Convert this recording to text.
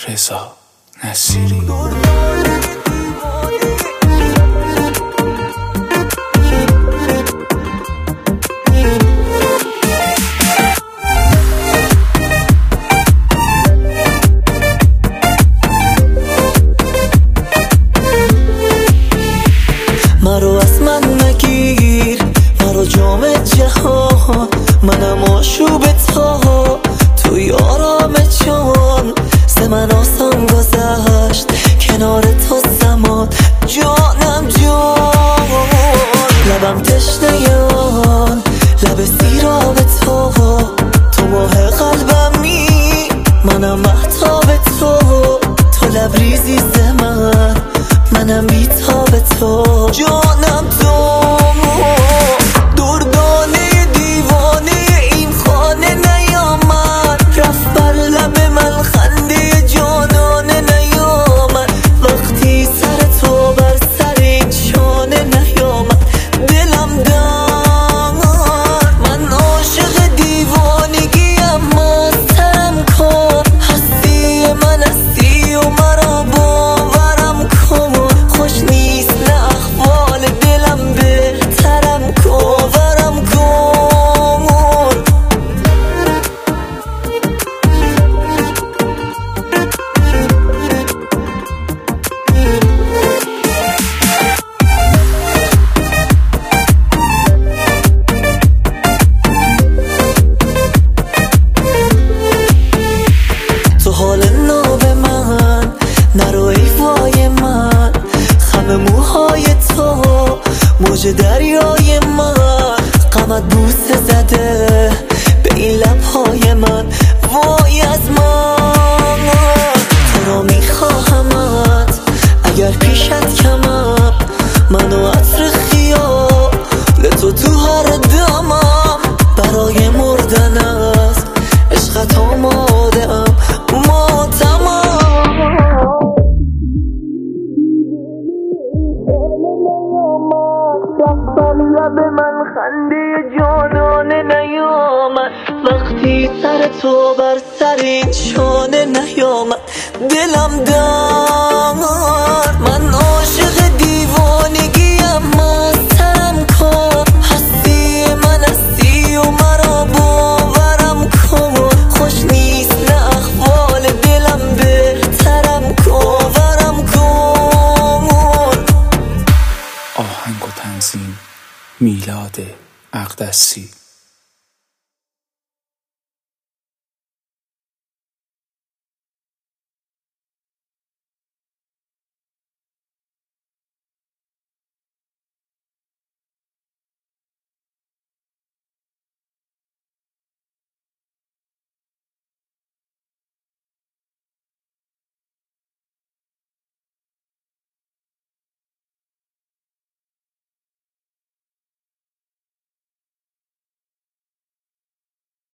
رضا نصیری. مرو از من نگیر، مرو جام جهان، منم آشوب تا توی آرام جان. ز من آسان گذشت کنار تو زمان، جانم جان. لبم تشنه آن لب سیراب تو ماه قلبمی، منم مهتاب تو لبریزی ز منم بیتاب تو، جانم تو. دردانه دیوانه این خانه نیامد، رفت بر لب من خنده جانانه نیامد. وقتی سر تو بر سر این شانه نیامد، دلم داد. من عاشق دیوانگیم، ماتم کن. هستی من هستی و مرا باورم کن. خوش نیست نه احوال دلم، بهترم کن باورم کن. تو حال ناب من نرو ای وای من، خم موهای تو موج دریای من. غمت بوسه زده به این لبهای من، وای از من. تو را میخواهمت اگر پیشت کمم، منو عطر خیال تو هر دمم. برای مردن است عشقت آماده ام، لب من خنده جانانه نیامد. وقتی سر تو بر سر این شانه نیامد، دلم داد. من عاشق دیوانگیم، مستم کن. هستی من هستی و مرا باورم کن. خوش نیست نه احوال دلم، بهترم کن باورم کن. آهنگ و تنظیم میلاد اقدسی.